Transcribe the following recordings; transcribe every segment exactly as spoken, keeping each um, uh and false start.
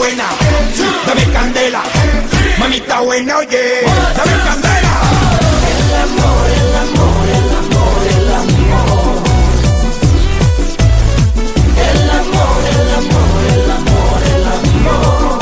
buena, dame candela. Mamita buena, oye, dame candela. El amor, el amor, el amor, el amor. El amor, el amor, el amor, el amor.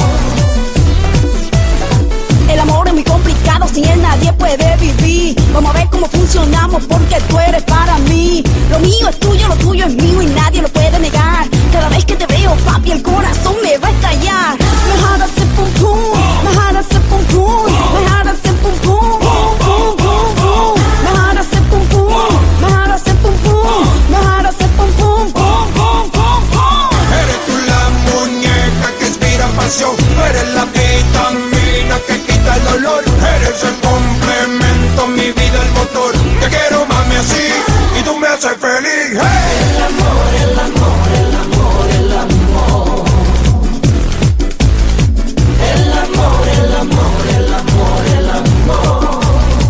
El amor es muy complicado, sin él nadie puede vivir. Vamos a ver cómo funcionamos porque tú eres para mí. Lo mío es tuyo, lo tuyo es mío y nadie lo puede negar. Cada vez que te veo, papi, el corazón me va a estallar. Me jala ese pum pum, me jala ese pum pum, me jala ese pum pum, pum pum pum pum. Me jala ese pum pum, me jala ese pum pum, me jala ese pum pum, pum pum pum pum. Eres tú la muñeca que inspira pasión. Eres la vitamina que quita el dolor. Eres el complemento, mi vida, el motor. Te quiero, mami, así y tú me haces feliz. Hey. El amor, el amor, el amor, el amor. El amor, el amor, el amor, el amor.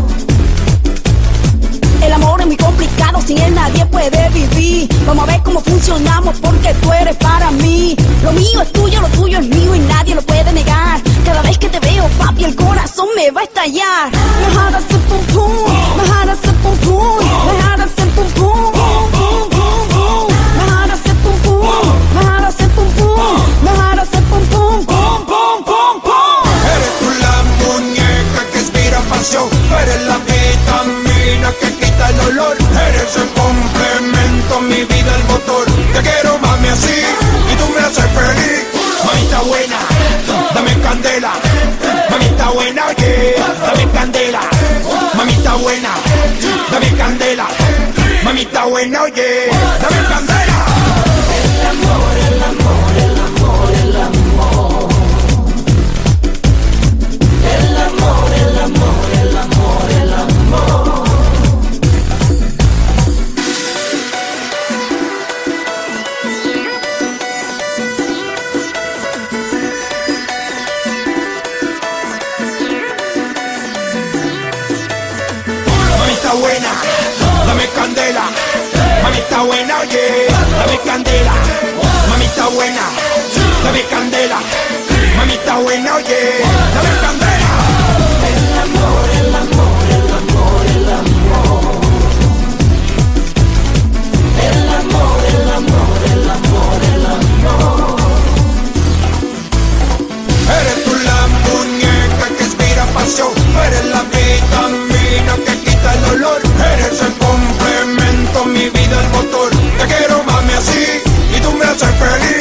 El amor es muy complicado, sin él nadie puede vivir. Vamos a ver cómo funcionamos porque tú eres para mí. Lo mío es tuyo, lo tuyo es mío y nadie lo puede negar. Cada vez que te veo, papi, el corazón me va a estallar. Me jala ese pum pum, me jala ese pum pum, me jala ese pum pum, pum pum pum pum. Me jala ese pum pum, me jala ese pum pum, me jala ese pum pum, pum pum pum pum. Eres tú la muñeca que inspira pasión. Eres la vitamina que quita el dolor. Eres el complemento, mi vida, el motor. Te quiero, mami, así y tú me haces feliz. Mamita buena, dame candela. Mamita buena, oye, dame candela. Mamita buena, dame candela. Mamita buena, oye, dame candela. El amor, el amor, el amor, el amor. El amor, el amor, el amor, el amor. Mamita buena, dame candela. Mamita buena, oye, dame candela. Mamita buena, dame candela. Mamita buena, oye, dame candela. El amor, el amor, el amor, el amor. El amor, el amor, el amor, el amor. Eres tú la muñeca que inspira pasión. Eres la vitamina que quita el dolor. Eres el complemento, mi vida, el motor. Te quiero, mami, así y tú me haces feliz.